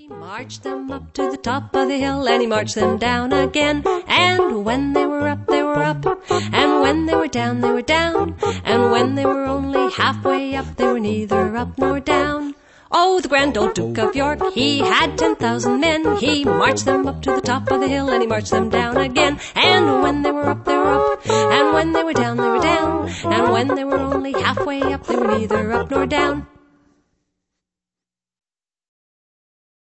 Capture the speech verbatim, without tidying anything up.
He marched them up to the top of the hill, and he marched them down again. And when they were up, they were up, and when they were down, they were down. And when they were only halfway up, they were neither up nor down. Oh, the grand old Duke of York, he had ten thousand men. He marched them up to the top of the hill, and he marched them down again. And when they were up, they were up, and when they were down, they were down. And when they were only halfway up, they were neither up nor down.